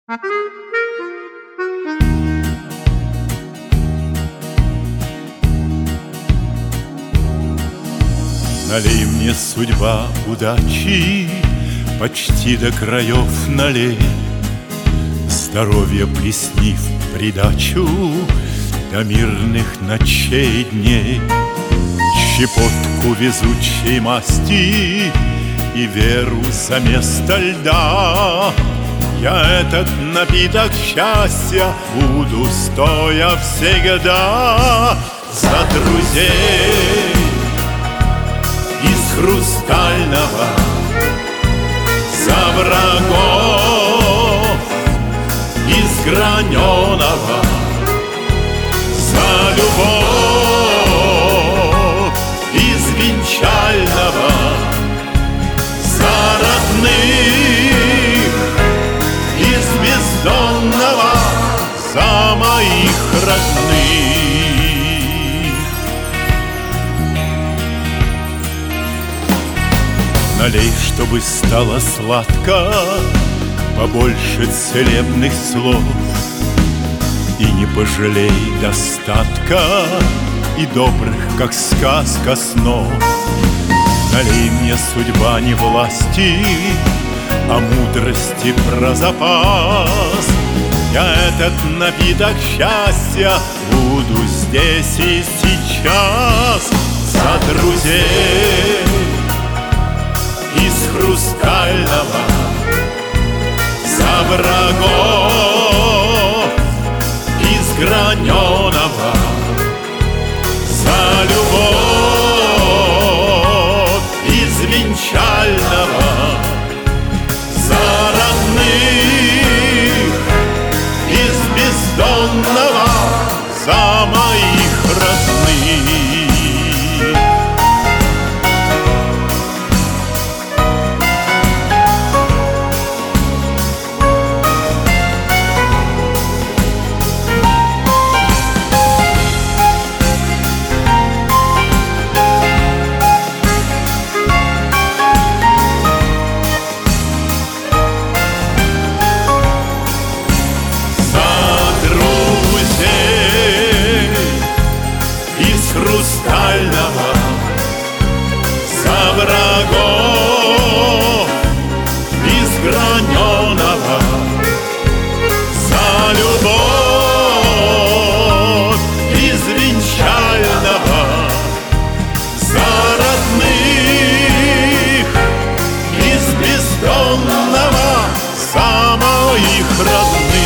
Налей мне, судьба, удачи, почти до краев налей, здоровье плесни в придачу до мирных ночей и дней, щепотку везучей масти и веру за место льда. Я этот напиток счастья буду, стоя всегда, за друзей из хрустального, за врагов из граненого, за любовь из венчального, за родных из бездонного, за моих родных. Налей, чтобы стало сладко, побольше целебных слов, и не пожалей достатка и добрых, как сказка, снов. Налей мне, судьба, не власти, а мудрости про запас. Я этот напиток счастья буду здесь и сейчас, за друзей из хрустального, за врагов из граненого, за любовь из венчального, за родных из бездонного, за моих родных. Хрустального, за врагов из граненого, за любовь из венчального, за родных из бездонного, за моих родных.